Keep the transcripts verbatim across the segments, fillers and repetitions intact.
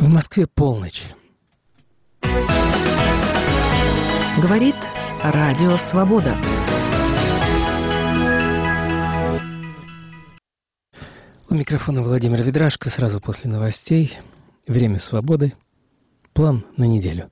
В Москве полночь. Говорит Радио Свобода. У микрофона Владимир Ведрашко. Сразу после новостей. Время свободы. План на неделю.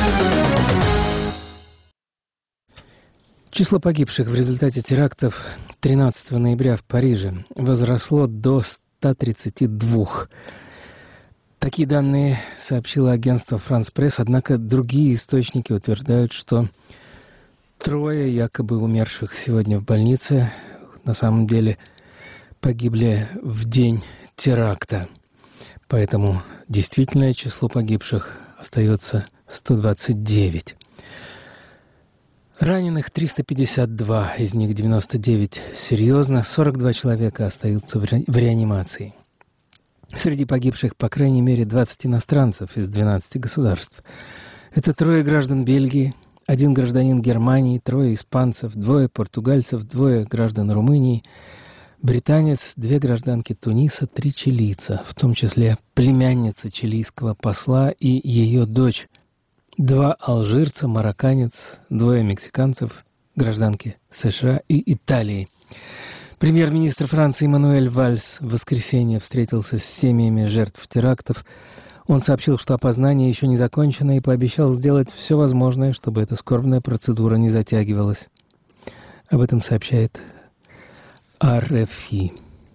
Число погибших в результате терактов тринадцатого ноября в Париже возросло до ста тридцати двух. Такие данные сообщило агентство «Франс Пресс», однако другие источники утверждают, что трое якобы умерших сегодня в больнице на самом деле погибли в день теракта. Поэтому действительное число погибших остается сто двадцать девять. Раненых триста пятьдесят два, из них девяносто девять серьезно, сорок два человека остаются в реанимации. Среди погибших, по крайней мере, двадцать иностранцев из двенадцати государств. Это трое граждан Бельгии, один гражданин Германии, трое испанцев, двое португальцев, двое граждан Румынии, британец, две гражданки Туниса, три чилийца, в том числе племянница чилийского посла и ее дочь, два алжирца, марокканец, двое мексиканцев, гражданки США и Италии. Премьер-министр Франции Мануэль Вальс в воскресенье встретился с семьями жертв терактов. Он сообщил, что опознание еще не закончено, и пообещал сделать все возможное, чтобы эта скорбная процедура не затягивалась. Об этом сообщает ар эф и.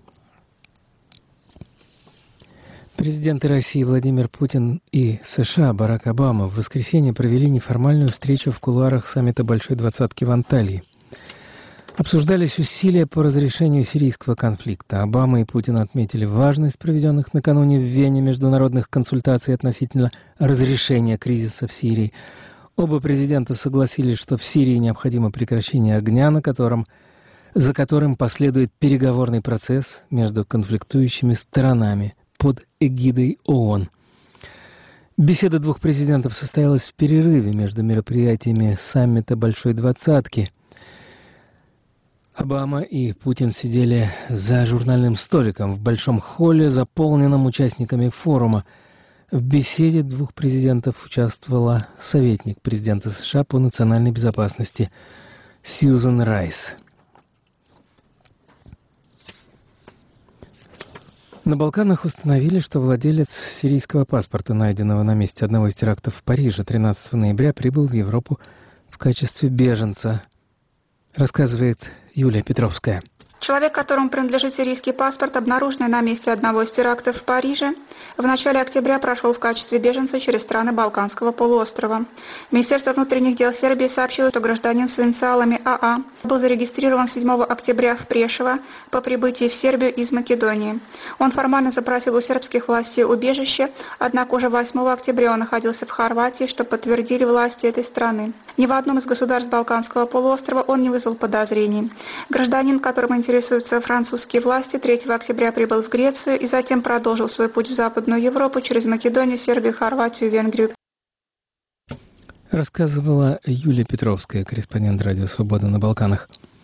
Президенты России Владимир Путин и США Барак Обама в воскресенье провели неформальную встречу в кулуарах саммита Большой Двадцатки в Анталии. Обсуждались усилия по разрешению сирийского конфликта. Обама и Путин отметили важность проведенных накануне в Вене международных консультаций относительно разрешения кризиса в Сирии. Оба президента согласились, что в Сирии необходимо прекращение огня, на котором, за которым последует переговорный процесс между конфликтующими сторонами под эгидой ООН. Беседа двух президентов состоялась в перерыве между мероприятиями саммита Большой Двадцатки. Обама и Путин сидели за журнальным столиком в большом холле, заполненном участниками форума. В беседе двух президентов участвовала советник президента США по национальной безопасности Сьюзан Райс. На Балканах установили, что владелец сирийского паспорта, найденного на месте одного из терактов в Париже тринадцатого ноября, прибыл в Европу в качестве беженца. Рассказывает Юлия Петровская. Человек, которому принадлежит сирийский паспорт, обнаруженный на месте одного из терактов в Париже, в начале октября прошел в качестве беженца через страны Балканского полуострова. Министерство внутренних дел Сербии сообщило, что гражданин с инициалами а а был зарегистрирован седьмого октября в Прешево по прибытии в Сербию из Македонии. Он формально запросил у сербских властей убежище, однако уже восьмого октября он находился в Хорватии, что подтвердили власти этой страны. Ни в одном из государств Балканского полуострова он не вызвал подозрений. Гражданин, которым интересуются французские власти, третьего октября прибыл в Грецию и затем продолжил свой путь в Западную Европу через Македонию, Сербию, Хорватию, Венгрию. Рассказывала Юлия Петровская, корреспондент Радио Свобода на Балканах.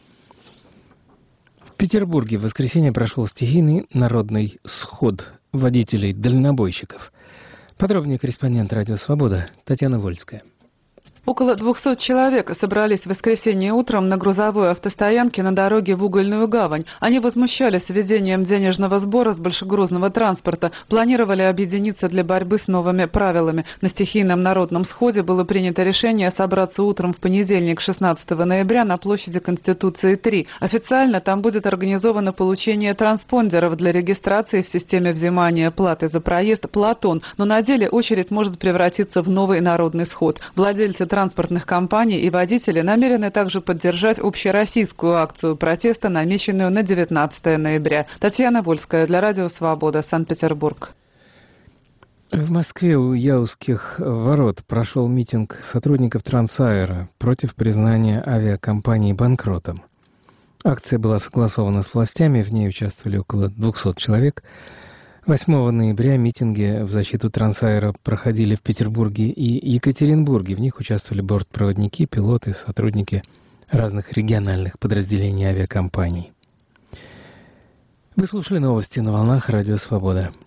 В Петербурге в воскресенье прошел стихийный народный сход водителей-дальнобойщиков. Подробнее корреспондент Радио Свобода Татьяна Вольская. Около двухсот человек собрались в воскресенье утром на грузовой автостоянке на дороге в Угольную гавань. Они возмущались введением денежного сбора с большегрузного транспорта, планировали объединиться для борьбы с новыми правилами. На стихийном народном сходе было принято решение собраться утром в понедельник, шестнадцатого ноября, на площади Конституции три. Официально там будет организовано получение транспондеров для регистрации в системе взимания платы за проезд «Платон», но на деле очередь может превратиться в новый народный сход. Владельцы транспортных компаний и водители намерены также поддержать общероссийскую акцию протеста, намеченную на девятнадцатого ноября. Татьяна Вольская для Радио Свобода, Санкт-Петербург. В Москве у Яузских ворот прошел митинг сотрудников Трансаэро против признания авиакомпании банкротом. Акция была согласована с властями, в ней участвовали около двухсот человек. восьмого ноября митинги в защиту Трансаэро проходили в Петербурге и Екатеринбурге. В них участвовали бортпроводники, пилоты, сотрудники разных региональных подразделений авиакомпаний. Вы слушали новости на волнах Радио Свобода.